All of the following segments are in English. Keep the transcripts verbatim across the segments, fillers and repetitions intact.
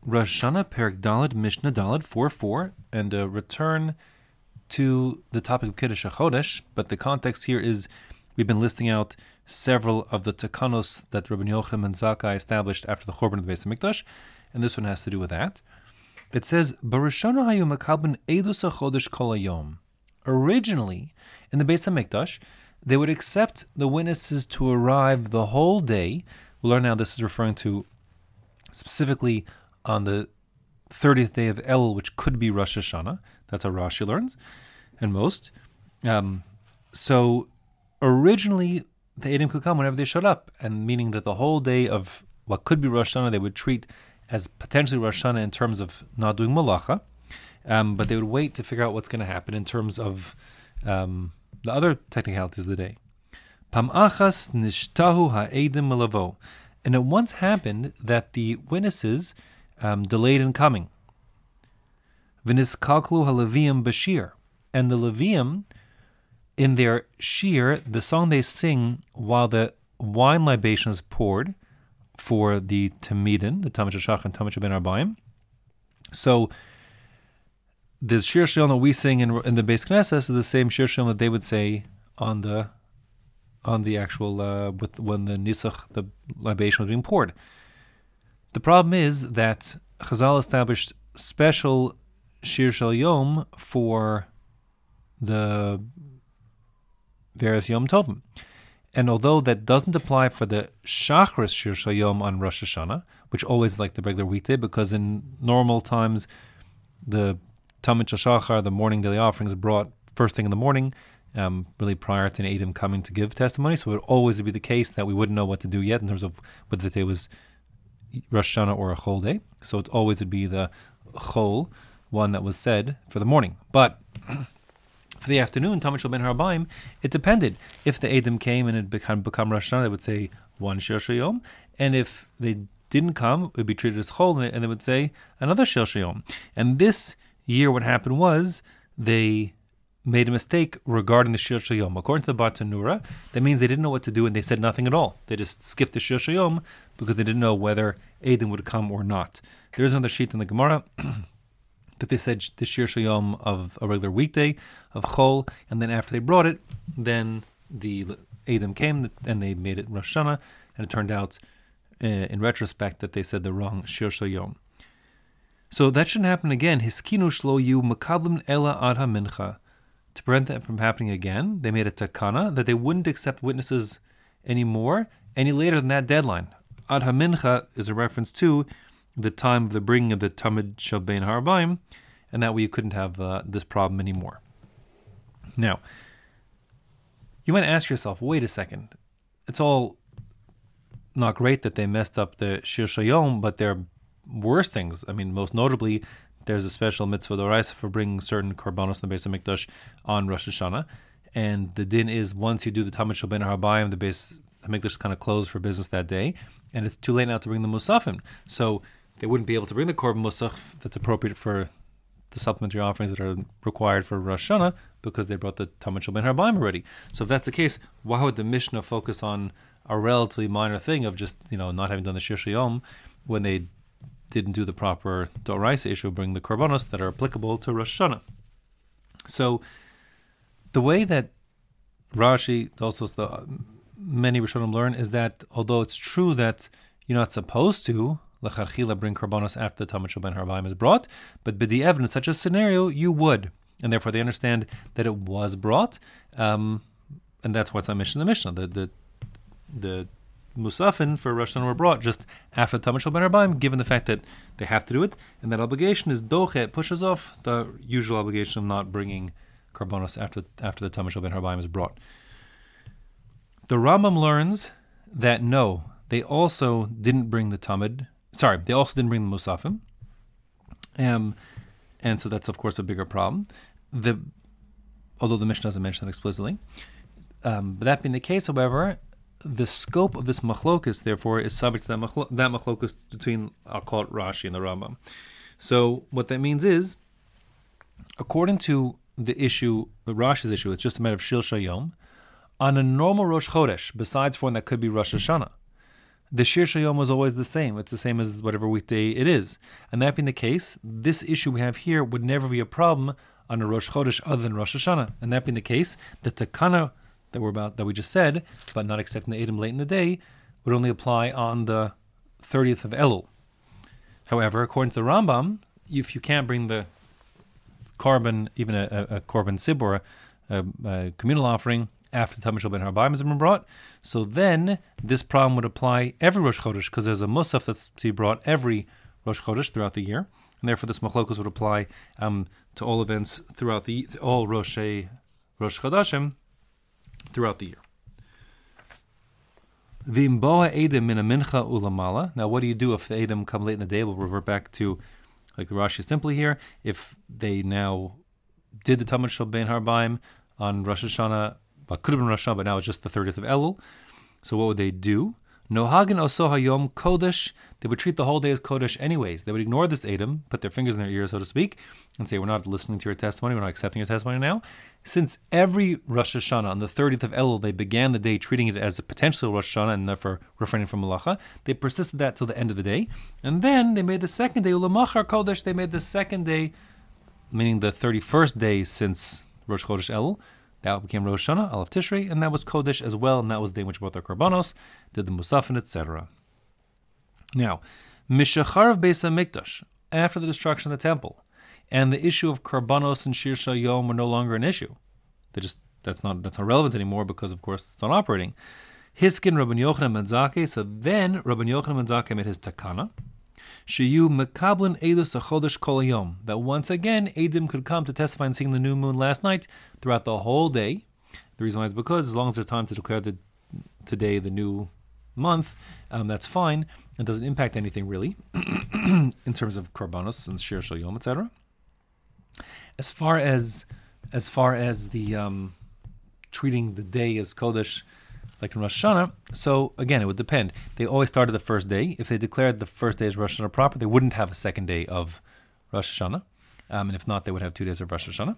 Rosh Hashanah, Perek Daled, Mishnah Daled, four four, and a return to the topic of Kiddush HaChodesh, but the context here is we've been listing out several of the takanos that Rabbi Yochanan and Zakkai established after the Churban of the Beis HaMikdash, and this one has to do with that. It says, Barishona hayu makabin edus HaChodesh kol hayom. Originally, in the Beis HaMikdash, they would accept the witnesses to arrive the whole day. We'll learn now this is referring to specifically on the thirtieth day of Elul, which could be Rosh Hashanah. That's how Rashi learns, and most. Um, so originally, the Eidim could come whenever they showed up, and meaning that the whole day of what could be Rosh Hashanah, they would treat as potentially Rosh Hashanah in terms of not doing malacha, um, but they would wait to figure out what's going to happen in terms of um, the other technicalities of the day. Pam achas nishtahu ha'edim melavo. And it once happened that the witnesses um, delayed in coming. V'niskalklu ha'leviim b'shir. And the Levium, in their shir, the song they sing while the wine libation is poured for the Tamidin, the Tamid Shach and Tamid Ben Arbaim. So the shir shalom that we sing in, in the Beis Knesset is the same shir shalom that they would say on the on the actual uh, with when the nisach, the libation was being poured. The problem is that Chazal established special shir shel yom for the various Yom Tovim. And although that doesn't apply for the Shachris Shir Shel Yom on Rosh Hashanah, which always is like the regular weekday, because in normal times, the Tamid Shachar, the morning daily offerings, are brought first thing in the morning, um, really prior to an Eidim coming to give testimony. So it would always be the case that we wouldn't know what to do yet in terms of whether the day was Rosh Hashanah or a Chol day. So it always would be the Chol, one that was said for the morning. But for the afternoon, Tamid Shel Ben Harbaim, it depended. If the Eidim came and it became become Rosh Hashanah, they would say one Shir Shel Yom, and if they didn't come, it would be treated as Chol, and they would say another Shir Shel Yom. And this year, what happened was they made a mistake regarding the Shir Shel Yom. According to the Bartanura, that means they didn't know what to do, and they said nothing at all. They just skipped the Shir Shel Yom because they didn't know whether Eidim would come or not. There is another sheet in the Gemara that they said the Shir Shel Yom of a regular weekday of Chol, and then after they brought it, then the Eidim came and they made it Rosh Hashanah, and it turned out, uh, in retrospect, that they said the wrong Shir Shel Yom. So that shouldn't happen again. Hiskinu shlo yu makavlim ela ad ha-mincha. To prevent that from happening again, they made a takana that they wouldn't accept witnesses anymore any later than that deadline. Ad ha-mincha is a reference to the time of the bringing of the Tamid Shel Ben Harbaim, and that way you couldn't have uh, this problem anymore. Now, you might ask yourself, wait a second, it's all not great that they messed up the Shir Shel Yom, but there are worse things. I mean, most notably, there's a special mitzvah d'oraisa for bringing certain korbanos in the Beis HaMikdash on Rosh Hashanah, and the din is once you do the Tamid Shel Ben Harbaim, the Beis HaMikdash is kind of closed for business that day, and it's too late now to bring the musafim. So they wouldn't be able to bring the korban musaf that's appropriate for the supplementary offerings that are required for Rosh Hashanah because they brought the Tamid Shel Ben Harbaim already. So if that's the case, why would the Mishnah focus on a relatively minor thing of just, you know, not having done the Shir Shel Yom when they didn't do the proper D'oraisa issue of bringing the korbanos that are applicable to Rosh Hashanah? So the way that Rashi, also the many Rishonim learn, is that although it's true that you're not supposed to L'charchila bring korbanos after the Tamid Shel Ben Harbaim is brought, but b'di'ev, in such a scenario, you would. And therefore they understand that it was brought, um, and that's what's on Mishnah the Mishnah. The, the, the Musafin for Rosh Hashanah were brought just after the Tamid Shel Ben Harbaim, given the fact that they have to do it, and that obligation is doche, it pushes off the usual obligation of not bringing korbanos after, after the Tamid Shel Ben Harbaim is brought. The Rambam learns that no, they also didn't bring the Tamid. Sorry, they also didn't bring the Musafim. Um, and so that's, of course, a bigger problem. The Although the Mishnah doesn't mention that explicitly. Um, but that being the case, however, the scope of this machlokus, therefore, is subject to that, machlo- that machlokus between, I'll call it Rashi and the Rambam. So what that means is, according to the issue, the Rashi's issue, it's just a matter of Shil Shayom, on a normal Rosh Chodesh, besides for one that could be Rosh Hashanah, the Shir Shayom was always the same. It's the same as whatever weekday it is. And that being the case, this issue we have here would never be a problem on a Rosh Chodesh other than Rosh Hashanah. And that being the case, the Takana that we're about that we just said, but not accepting the Edom late in the day, would only apply on the thirtieth of Elul. However, according to the Rambam, if you can't bring the korban, even a, a, a korban sibor, a, a communal offering, after the Tamid Shel Ben Harbaim has been brought, so then this problem would apply every Rosh Chodesh, because there's a musaf that's to be brought every Rosh Chodesh throughout the year, and therefore this machlokus would apply um, to all events throughout the to all Rosh Rosh Chodashim throughout the year. V'im boa edim min mincha ulamala. Now, what do you do if the edim come late in the day? We'll revert back to, like the Rashi is simply here, if they now did the Tamid Shel Ben Harbaim on Rosh Hashanah. But could have been Rosh Hashanah, but now it's just the thirtieth of Elul. So what would they do? Nohagen oso hayom kodesh. They would treat the whole day as kodesh anyways. They would ignore this Edom, put their fingers in their ears, so to speak, and say, we're not listening to your testimony, we're not accepting your testimony now. Since every Rosh Hashanah on the thirtieth of Elul, they began the day treating it as a potential Rosh Hashanah and therefore refraining from malacha, they persisted that till the end of the day. And then they made the second day, ulamachar kodesh, they made the second day, meaning the thirty-first day since Rosh Chodesh Elul, that became Rosh Hashanah, Aleph Tishrei, and that was Kodesh as well, and that was the day in which brought their Korbanos, did the Musafin, et cetera. Now, Mishacharav Beis HaMikdash, after the destruction of the temple, and the issue of Korbanos and Shir Shayom were no longer an issue. They just that's not that's not relevant anymore because, of course, it's not operating. Hiskin Rabban Yochanan ben Zakkai, so then Rabban Yochanan ben Zakkai made his takana, Sheyu mekablin edus achodesh kol hayom, that once again Edim could come to testify and seeing the new moon last night throughout the whole day. The reason why is because as long as there's time to declare the today the new month, um, that's fine. It doesn't impact anything really in terms of korbanos and shir shel yom, et cetera. As far as as far as the um, treating the day as kodesh, like in Rosh Hashanah, so again, it would depend. They always started the first day. If they declared the first day as Rosh Hashanah proper, they wouldn't have a second day of Rosh Hashanah. Um, and if not, they would have two days of Rosh Hashanah.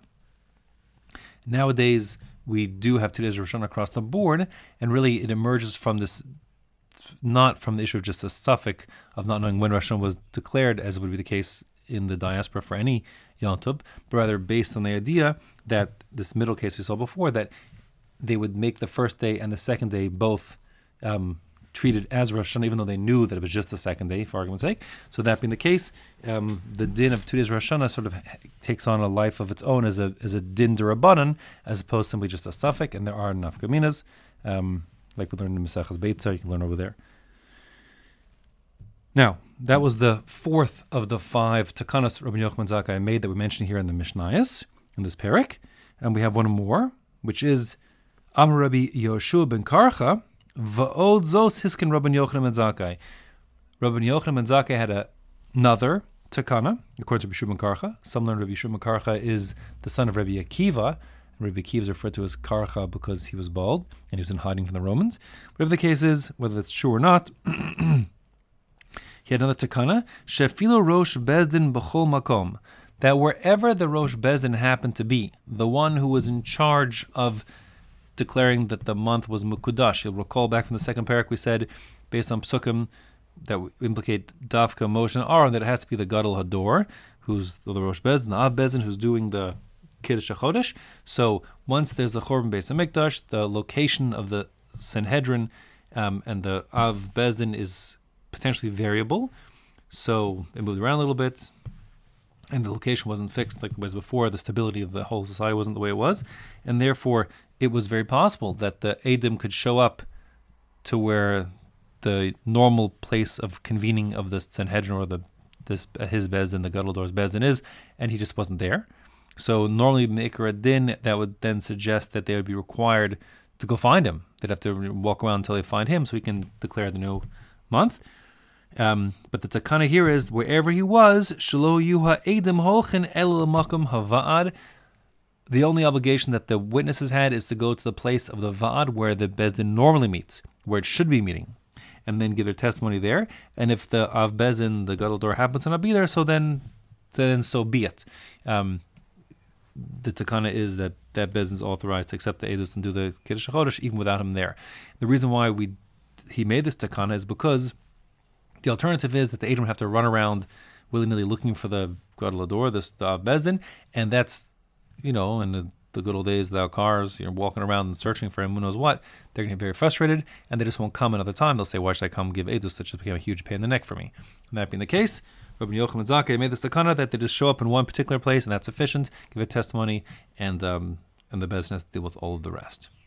Nowadays, we do have two days of Rosh Hashanah across the board, and really it emerges from this, not from the issue of just a suffix of not knowing when Rosh Hashanah was declared, as would be the case in the diaspora for any Yom Tov, but rather based on the idea that this middle case we saw before, that they would make the first day and the second day both um, treated as Rosh Hashanah, even though they knew that it was just the second day, for argument's sake. So that being the case, um, the din of two days Rosh Hashanah sort of takes on a life of its own as a as a din derabanan, as opposed to simply just a suffix. And there are nafkaminas, um, like we learned in Maseches Beitzah, you can learn over there. Now, that was the fourth of the five takanas Rabbi Yochanan ben Zakkai made that we mentioned here in the Mishnayos, in this parak. And we have one more, which is Amar Rabbi Yoshua ben Karcha, Va'od Zos Hiskin Rabbi Yochanan ben Zakkai. Rabbi Yochanan ben Zakkai had a, another takana, according to Rabbi Yoshua ben Karcha. Some learn Rabbi Yoshua ben Karcha is the son of Rabbi Akiva. And Rabbi Akiva is referred to as Karcha because he was bald and he was in hiding from the Romans. Whatever the case is, whether it's true or not, he had another takana, Shefilo Rosh Bezdin B'chol Makom, that wherever the Rosh Bezdin happened to be, the one who was in charge of declaring that the month was Mukudash. You'll recall back from the second parak we said, based on psukim that implicate Dafka, Moshe, and Aaron, that it has to be the Gadol Hador, who's the Rosh Bezdin, the Av Bezdin, who's doing the Kiddush HaChodesh. So once there's the Chorban Beis HaMikdash, the location of the Sanhedrin um, and the Av Bezdin is potentially variable. So it moved around a little bit, and the location wasn't fixed like it was before. The stability of the whole society wasn't the way it was, and therefore it was very possible that the Edim could show up to where the normal place of convening of the Sanhedrin or the this his Bezdin, the Gadol Hador's Bezdin is, and he just wasn't there. So normally Me'ikar Adin, that would then suggest that they would be required to go find him. They'd have to walk around until they find him so he can declare the new month. Um, but the takana here is wherever he was, shelo yuha edim holchin el makom havaad. The only obligation that the witnesses had is to go to the place of the vaad where the bezdin normally meets, where it should be meeting, and then give their testimony there. And if the av bezdin, the Gadol Hador, happens to not be there, so then, then so be it. Um, the takana is that that bezdin is authorized to accept the edus and do the Kiddush HaChodesh even without him there. The reason why we he made this takana is because the alternative is that the Edom have to run around willy-nilly looking for the Gadol Hador, this the Bezdin, and that's, you know, in the, the good old days without cars, you're walking around and searching for him, who knows what, they're going to get very frustrated, and they just won't come another time. They'll say, why should I come give Edus? That just became a huge pain in the neck for me. And that being the case, Rabbi Yochanan Zakkai made this takana that they just show up in one particular place, and that's sufficient, give a testimony, and um, and the Bezdin has to deal with all of the rest.